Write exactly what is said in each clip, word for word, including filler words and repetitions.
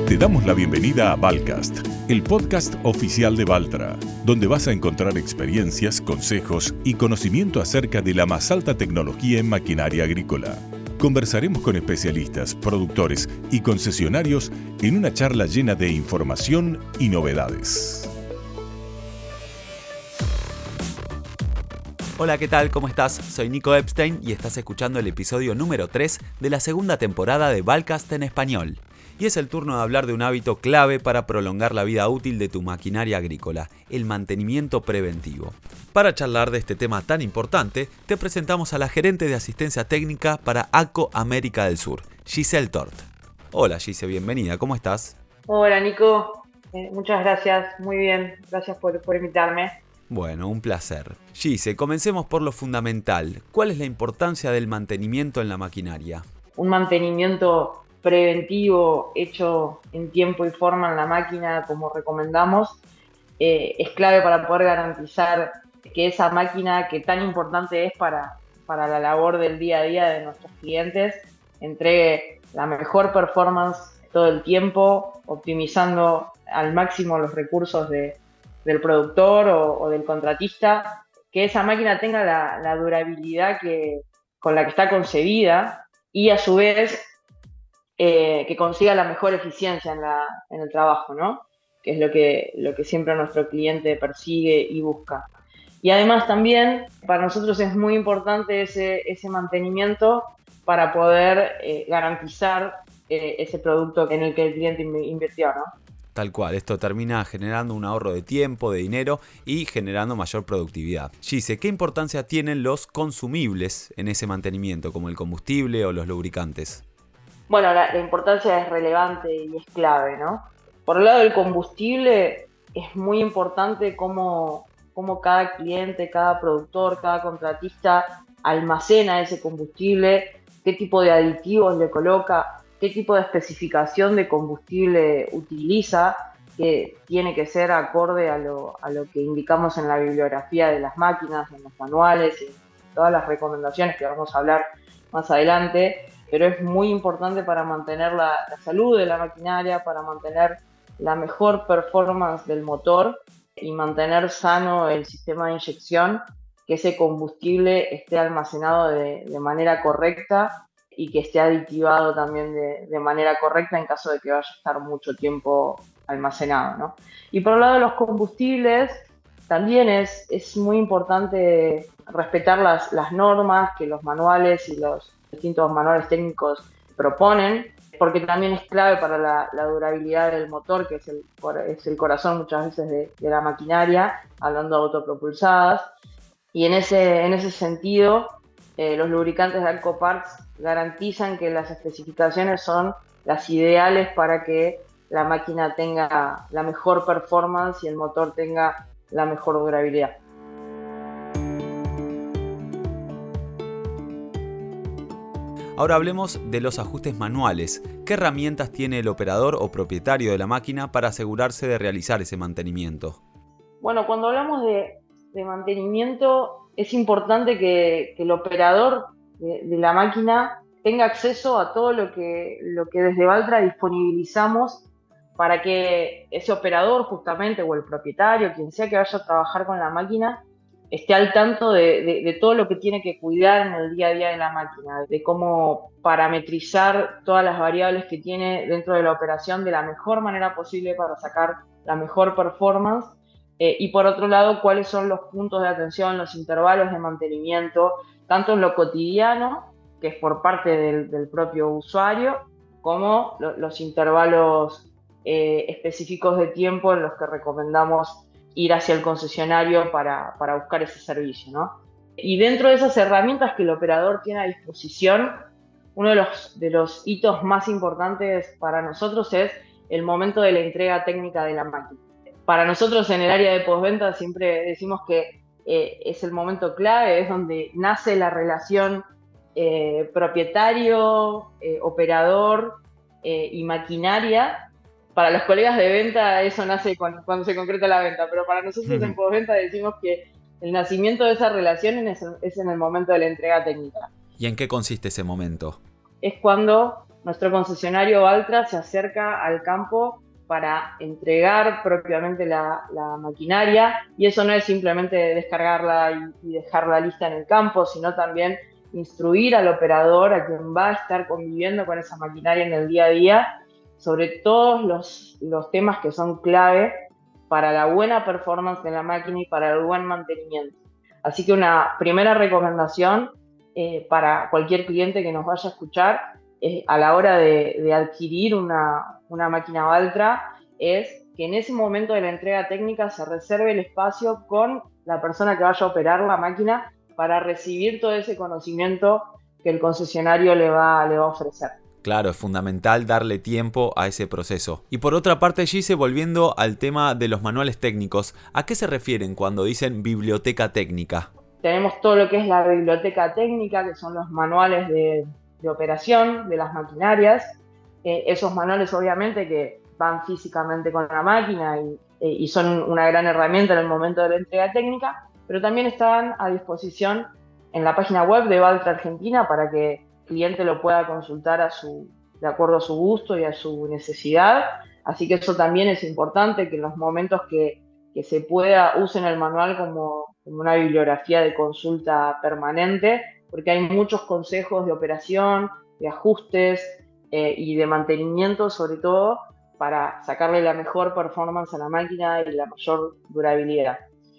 Te damos la bienvenida a Valcast, el podcast oficial de Valtra, donde vas a encontrar experiencias, consejos y conocimiento acerca de la más alta tecnología en maquinaria agrícola. Conversaremos con especialistas, productores y concesionarios en una charla llena de información y novedades. Hola, ¿qué tal? ¿Cómo estás? Soy Nico Epstein y estás escuchando el episodio número tres de la segunda temporada de Valcast en español. Y es el turno de hablar de un hábito clave para prolongar la vida útil de tu maquinaria agrícola, el mantenimiento preventivo. Para charlar de este tema tan importante, te presentamos a la gerente de asistencia técnica para AGCO América del Sur, Giselle Tort. Hola Gise, bienvenida, ¿cómo estás? Hola Nico, eh, muchas gracias, muy bien, gracias por, por invitarme. Bueno, un placer. Gise, comencemos por lo fundamental. ¿Cuál es la importancia del mantenimiento en la maquinaria? Un mantenimiento preventivo hecho en tiempo y forma en la máquina, como recomendamos, eh, es clave para poder garantizar que esa máquina que tan importante es para, para la labor del día a día de nuestros clientes entregue la mejor performance todo el tiempo, optimizando al máximo los recursos de del productor o, o del contratista, que esa máquina tenga la, la durabilidad que, con la que está concebida y a su vez eh, que consiga la mejor eficiencia en, la, en el trabajo, ¿no? Que es lo que, lo que siempre nuestro cliente persigue y busca. Y además también para nosotros es muy importante ese, ese mantenimiento para poder eh, garantizar eh, ese producto en el que el cliente invirtió, ¿no? Tal cual, esto termina generando un ahorro de tiempo, de dinero y generando mayor productividad. Gise, ¿qué importancia tienen los consumibles en ese mantenimiento, como el combustible o los lubricantes? Bueno, la, la importancia es relevante y es clave, ¿no? Por el lado del combustible, es muy importante cómo, cómo cada cliente, cada productor, cada contratista almacena ese combustible, qué tipo de aditivos le coloca, qué tipo de especificación de combustible utiliza, que tiene que ser acorde a lo, a lo que indicamos en la bibliografía de las máquinas, en los manuales, en todas las recomendaciones que vamos a hablar más adelante, pero es muy importante para mantener la, la salud de la maquinaria, para mantener la mejor performance del motor y mantener sano el sistema de inyección, que ese combustible esté almacenado de, de manera correcta y que esté aditivado también de, de manera correcta en caso de que vaya a estar mucho tiempo almacenado, ¿no? Y por el lado de los combustibles, también es, es muy importante respetar las, las normas que los manuales y los distintos manuales técnicos proponen, porque también es clave para la, la durabilidad del motor, que es el, es el corazón muchas veces de, de la maquinaria, hablando de autopropulsadas. Y en ese, en ese sentido, eh, los lubricantes de AGCO Parts garantizan que las especificaciones son las ideales para que la máquina tenga la mejor performance y el motor tenga la mejor durabilidad. Ahora hablemos de los ajustes manuales. ¿Qué herramientas tiene el operador o propietario de la máquina para asegurarse de realizar ese mantenimiento? Bueno, cuando hablamos de, de mantenimiento, es importante que, que el operador de, de la máquina tenga acceso a todo lo que, lo que desde Valtra disponibilizamos para que ese operador justamente o el propietario, quien sea que vaya a trabajar con la máquina, esté al tanto de, de, de todo lo que tiene que cuidar en el día a día de la máquina, de cómo parametrizar todas las variables que tiene dentro de la operación de la mejor manera posible para sacar la mejor performance. Eh, y por otro lado, cuáles son los puntos de atención, los intervalos de mantenimiento, tanto en lo cotidiano, que es por parte del, del propio usuario, como lo, los intervalos eh, específicos de tiempo en los que recomendamos ir hacia el concesionario para, para buscar ese servicio, ¿no? Y dentro de esas herramientas que el operador tiene a disposición, uno de los, de los hitos más importantes para nosotros es el momento de la entrega técnica de la máquina. Para nosotros en el área de postventa siempre decimos que eh, es el momento clave, es donde nace la relación eh, propietario, eh, operador eh, y maquinaria. Para los colegas de venta eso nace cuando, cuando se concreta la venta, pero para nosotros en postventa decimos que el nacimiento de esa relación es, es en el momento de la entrega técnica. ¿Y en qué consiste ese momento? Es cuando nuestro concesionario Valtra se acerca al campo para entregar propiamente la, la maquinaria, y eso no es simplemente descargarla y, y dejarla lista en el campo, sino también instruir al operador, a quien va a estar conviviendo con esa maquinaria en el día a día, sobre todos los, los temas que son clave para la buena performance de la máquina y para el buen mantenimiento. Así que una primera recomendación eh, para cualquier cliente que nos vaya a escuchar eh, a la hora de, de adquirir una, una máquina Valtra es que en ese momento de la entrega técnica se reserve el espacio con la persona que vaya a operar la máquina para recibir todo ese conocimiento que el concesionario le va, le va a ofrecer. Claro, es fundamental darle tiempo a ese proceso. Y por otra parte, Gise, volviendo al tema de los manuales técnicos, ¿a qué se refieren cuando dicen biblioteca técnica? Tenemos todo lo que es la biblioteca técnica, que son los manuales de, de operación de las maquinarias. Eh, esos manuales obviamente que van físicamente con la máquina y, eh, y son una gran herramienta en el momento de la entrega técnica, pero también están a disposición en la página web de Valtra Argentina para que el cliente lo pueda consultar a su, de acuerdo a su gusto y a su necesidad. Así que eso también es importante, que en los momentos que, que se pueda usen el manual como, como una bibliografía de consulta permanente, porque hay muchos consejos de operación, de ajustes eh, y de mantenimiento, sobre todo, para sacarle la mejor performance a la máquina y la mayor durabilidad.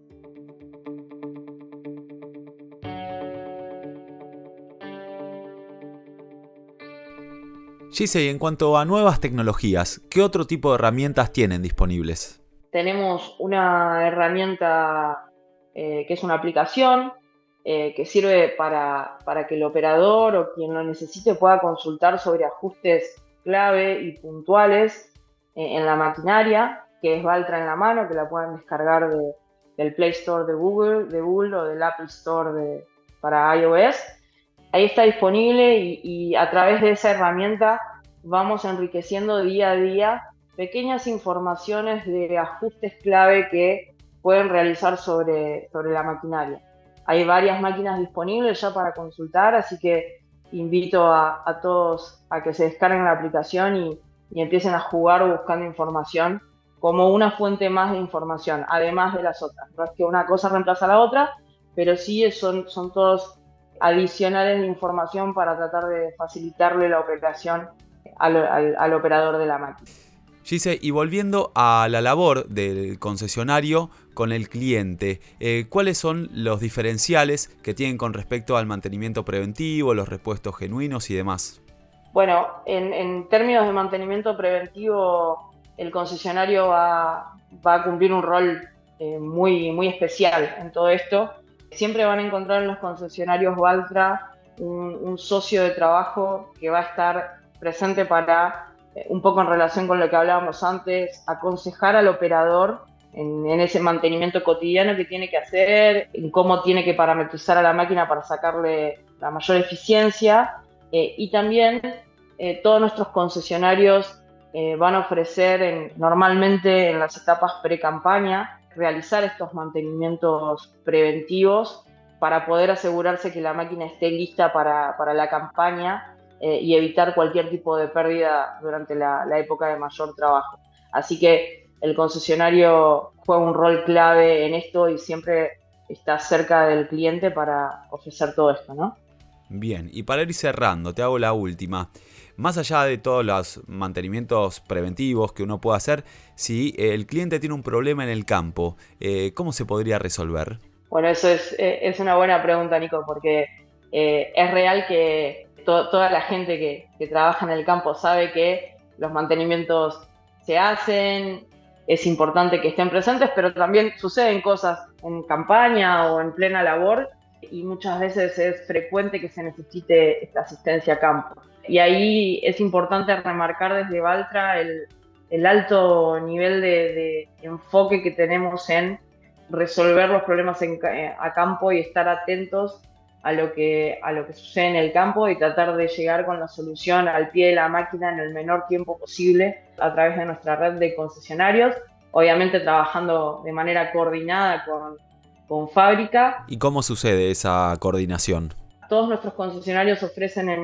Gise, y en cuanto a nuevas tecnologías, ¿qué otro tipo de herramientas tienen disponibles? Tenemos una herramienta eh, que es una aplicación eh, que sirve para, para que el operador o quien lo necesite pueda consultar sobre ajustes clave y puntuales eh, en la maquinaria, que es Valtra en la mano, que la pueden descargar de, del Play Store de Google, de Google o del Apple Store de, para iOS. Ahí está disponible y, y a través de esa herramienta vamos enriqueciendo día a día pequeñas informaciones de ajustes clave que pueden realizar sobre, sobre la maquinaria. Hay varias máquinas disponibles ya para consultar, así que invito a, a todos a que se descarguen la aplicación y, y empiecen a jugar buscando información como una fuente más de información, además de las otras. No es que una cosa reemplaza a la otra, pero sí son, son todos adicionales de información para tratar de facilitarle la operación al, al, al operador de la máquina. Gise, y volviendo a la labor del concesionario con el cliente, eh, ¿cuáles son los diferenciales que tienen con respecto al mantenimiento preventivo, los repuestos genuinos y demás? Bueno, en, en términos de mantenimiento preventivo, el concesionario va, va a cumplir un rol eh, muy, muy especial en todo esto. Siempre van a encontrar en los concesionarios Valtra un, un socio de trabajo que va a estar presente para, eh, un poco en relación con lo que hablábamos antes, aconsejar al operador en, en ese mantenimiento cotidiano que tiene que hacer, en cómo tiene que parametrizar a la máquina para sacarle la mayor eficiencia. Eh, y también eh, todos nuestros concesionarios eh, van a ofrecer en, normalmente en las etapas pre-campaña realizar estos mantenimientos preventivos para poder asegurarse que la máquina esté lista para, para la campaña eh, y evitar cualquier tipo de pérdida durante la, la época de mayor trabajo. Así que el concesionario juega un rol clave en esto y siempre está cerca del cliente para ofrecer todo esto, ¿no? Bien, y para ir cerrando, te hago la última. Más allá de todos los mantenimientos preventivos que uno puede hacer, si el cliente tiene un problema en el campo, eh, ¿cómo se podría resolver? Bueno, eso es, es una buena pregunta, Nico, porque eh, es real que to- toda la gente que, que trabaja en el campo sabe que los mantenimientos se hacen, es importante que estén presentes, pero también suceden cosas en campaña o en plena labor y muchas veces es frecuente que se necesite esta asistencia a campo. Y ahí es importante remarcar desde Valtra el, el alto nivel de, de enfoque que tenemos en resolver los problemas en, a campo y estar atentos a lo, que, a lo que sucede en el campo y tratar de llegar con la solución al pie de la máquina en el menor tiempo posible a través de nuestra red de concesionarios, obviamente trabajando de manera coordinada con, con fábrica. ¿Y cómo sucede esa coordinación? Todos nuestros concesionarios ofrecen en,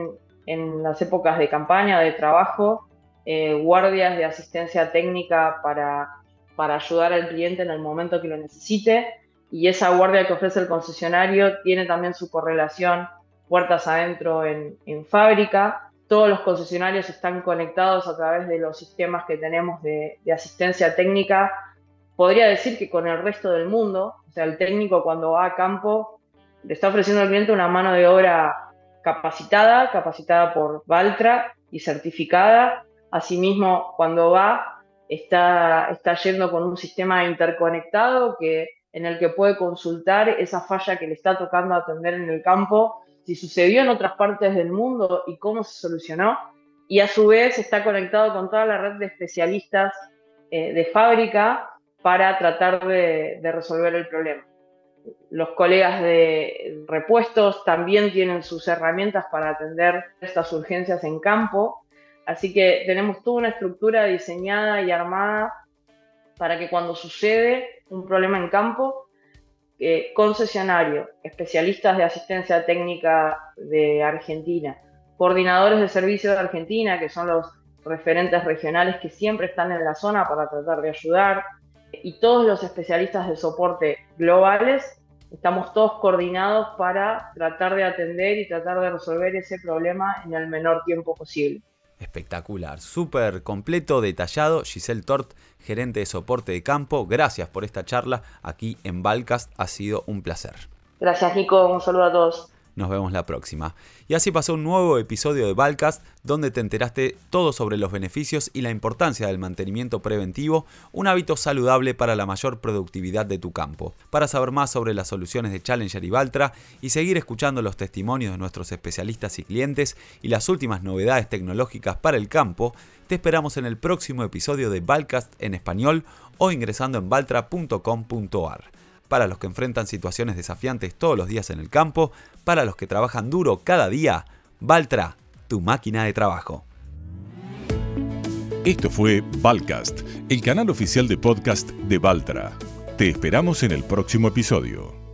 en las épocas de campaña, de trabajo, eh, guardias de asistencia técnica para, para ayudar al cliente en el momento que lo necesite, y esa guardia que ofrece el concesionario tiene también su correlación puertas adentro en, en fábrica. Todos los concesionarios están conectados a través de los sistemas que tenemos de, de asistencia técnica, podría decir que con el resto del mundo. O sea, el técnico cuando va a campo le está ofreciendo al cliente una mano de obra capacitada, capacitada por Valtra y certificada. Asimismo, cuando va, está, está yendo con un sistema interconectado que, en el que puede consultar esa falla que le está tocando atender en el campo, si sucedió en otras partes del mundo y cómo se solucionó, y a su vez está conectado con toda la red de especialistas eh, de fábrica para tratar de, de resolver el problema. Los colegas de repuestos también tienen sus herramientas para atender estas urgencias en campo, así que tenemos toda una estructura diseñada y armada para que cuando sucede un problema en campo, Eh, concesionario, especialistas de asistencia técnica de Argentina, coordinadores de servicio de Argentina, que son los referentes regionales que siempre están en la zona para tratar de ayudar, y todos los especialistas de soporte globales, estamos todos coordinados para tratar de atender y tratar de resolver ese problema en el menor tiempo posible. Espectacular, súper completo, detallado. Giselle Tort, gerente de soporte de campo, gracias por esta charla aquí en Valcast, ha sido un placer. Gracias, Nico, un saludo a todos. Nos vemos la próxima. Y así pasó un nuevo episodio de Valcast, donde te enteraste todo sobre los beneficios y la importancia del mantenimiento preventivo, un hábito saludable para la mayor productividad de tu campo. Para saber más sobre las soluciones de Challenger y Valtra y seguir escuchando los testimonios de nuestros especialistas y clientes y las últimas novedades tecnológicas para el campo, te esperamos en el próximo episodio de Valcast en español o ingresando en valtra punto com punto a r. Para los que enfrentan situaciones desafiantes todos los días en el campo, para los que trabajan duro cada día, Valtra, tu máquina de trabajo. Esto fue Valcast, el canal oficial de podcast de Valtra. Te esperamos en el próximo episodio.